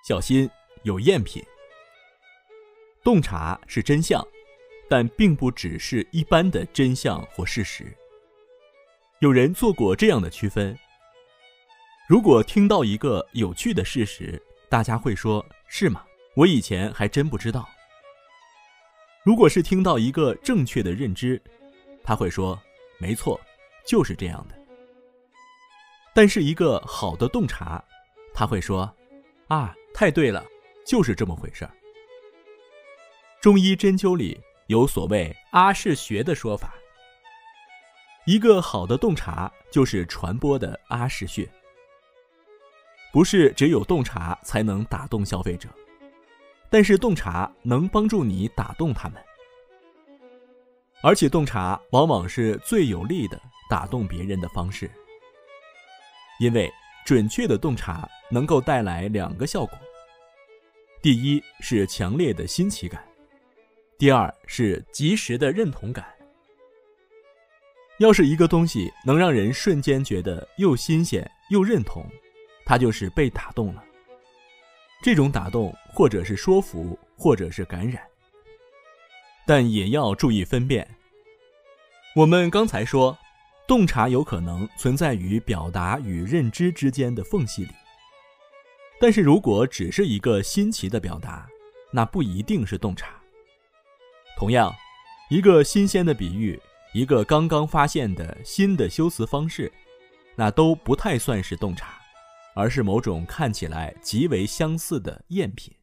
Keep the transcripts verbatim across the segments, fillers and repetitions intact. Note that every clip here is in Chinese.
小心有赝品。洞察是真相，但并不只是一般的真相或事实。有人做过这样的区分：如果听到一个有趣的事实，大家会说，是吗？我以前还真不知道。如果是听到一个正确的认知，他会说，没错，就是这样的。但是一个好的洞察，他会说，啊，太对了，就是这么回事儿。中医针灸里有所谓阿是穴的说法，一个好的洞察就是传播的阿是穴。不是只有洞察才能打动消费者，但是洞察能帮助你打动他们，而且洞察往往是最有力的打动别人的方式。因为准确的洞察能够带来两个效果：第一是强烈的新奇感，第二是及时的认同感。要是一个东西能让人瞬间觉得又新鲜又认同，它就是被打动了。这种打动或者是说服，或者是感染，但也要注意分辨。我们刚才说，洞察有可能存在于表达与认知之间的缝隙里，但是如果只是一个新奇的表达，那不一定是洞察。同样，一个新鲜的比喻，一个刚刚发现的新的修辞方式，那都不太算是洞察，而是某种看起来极为相似的赝品。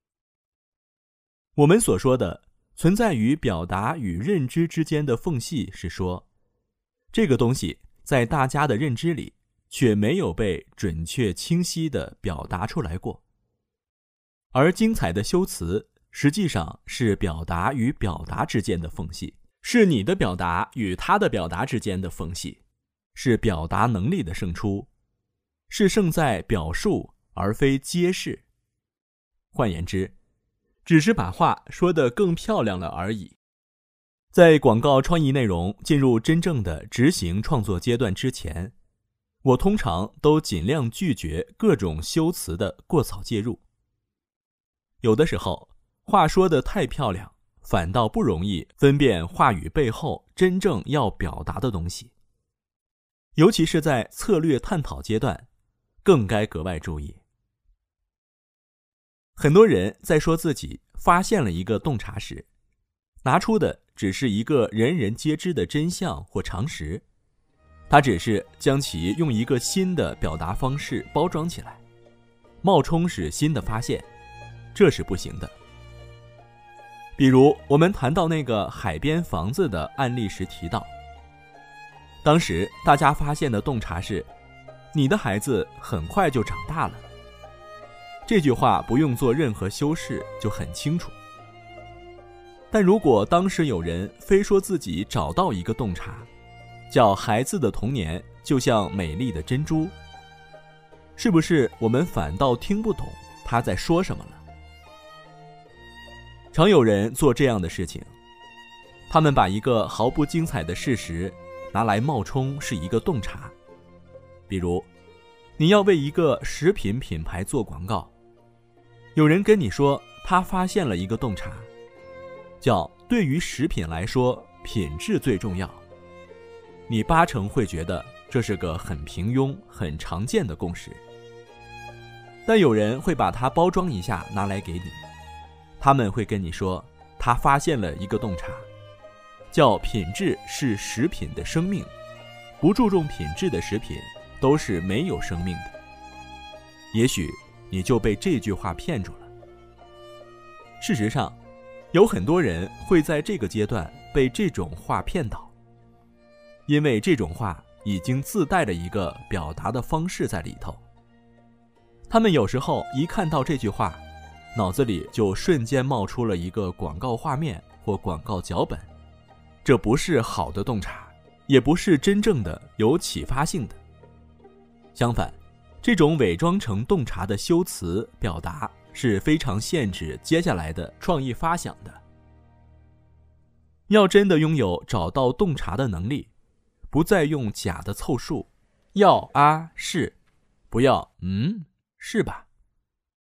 我们所说的存在于表达与认知之间的缝隙，是说这个东西在大家的认知里却没有被准确清晰地表达出来过。而精彩的修辞实际上是表达与表达之间的缝隙，是你的表达与他的表达之间的缝隙，是表达能力的胜出，是胜在表述而非揭示。换言之，只是把话说得更漂亮了而已。在广告创意内容进入真正的执行创作阶段之前，我通常都尽量拒绝各种修辞的过早介入。有的时候，话说得太漂亮，反倒不容易分辨话语背后真正要表达的东西。尤其是在策略探讨阶段，更该格外注意。很多人在说自己发现了一个洞察时，拿出的只是一个人人皆知的真相或常识，他只是将其用一个新的表达方式包装起来，冒充是新的发现，这是不行的。比如我们谈到那个海边房子的案例时提到，当时大家发现的洞察是，你的孩子很快就长大了。这句话不用做任何修饰就很清楚。但如果当时有人非说自己找到一个洞察，叫孩子的童年就像美丽的珍珠，是不是我们反倒听不懂他在说什么了？常有人做这样的事情，他们把一个毫不精彩的事实拿来冒充是一个洞察。比如，你要为一个食品品牌做广告，有人跟你说他发现了一个洞察，叫对于食品来说，品质最重要。你八成会觉得这是个很平庸、很常见的共识。但有人会把它包装一下拿来给你，他们会跟你说他发现了一个洞察，叫品质是食品的生命，不注重品质的食品都是没有生命的。也许你就被这句话骗住了。事实上，有很多人会在这个阶段被这种话骗倒，因为这种话已经自带了一个表达的方式在里头。他们有时候一看到这句话，脑子里就瞬间冒出了一个广告画面或广告脚本。这不是好的洞察，也不是真正的有启发性的。相反，这种伪装成洞察的修辞表达是非常限制接下来的创意发想的。要真的拥有找到洞察的能力，不再用假的凑数，要啊是，不要嗯是吧。